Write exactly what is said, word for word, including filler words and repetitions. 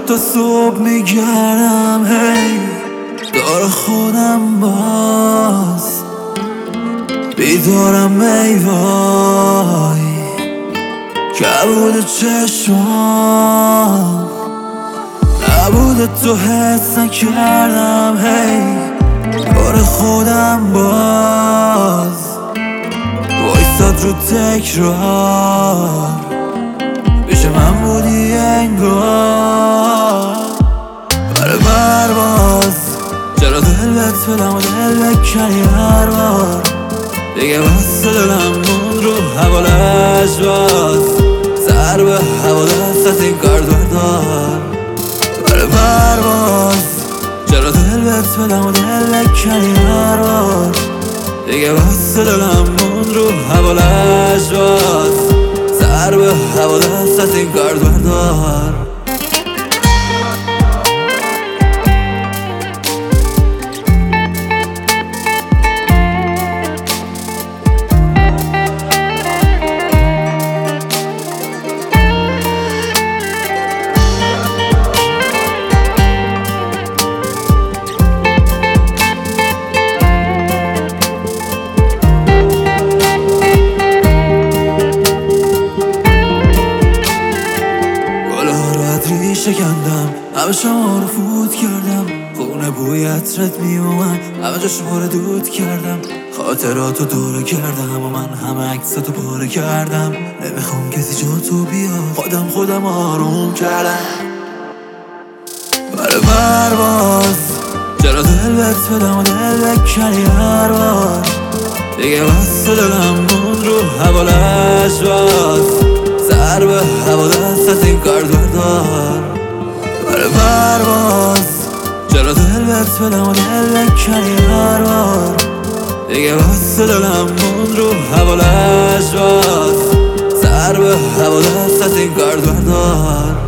تا صبح میگردم هی دور خودم باز بیدارم ای وای کبود چشمام نبود تو حس نکردم هی دور خودم باز وایساد رو تکرار پیش من بودی انگار برای برباز چرا دل بهت بدم و دل بکنی هر بار دیگه بس دلم موند رو حوالش باز سر به هوا دست از این کار بردار برای برباز چرا دل بهت بدم و دل بکنی هر بار دیگه بس دلم موند رو حوالش باز سر به هوا دست از این کار بردار شکندم همه شما رو فوت کردم خونه بوی عطرت میومد همه جا شما رو دود کردم خاطراتو دوره کردم و من همه عکساتو پاره کردم نمیخوام کسی جا تو بیا خودم خودم آروم کردم برای برباز چرا دل بهت بدم و دل بکنی هر بار دیگه بس دلم موند رو حوالش باز سر به هوا دست از این کار بردار برای برباز چرا دل بهت بدم و دل بکنی هر بار دیگه بس دلم موند رو حوالش باز سر به هوا دست از این کار بردار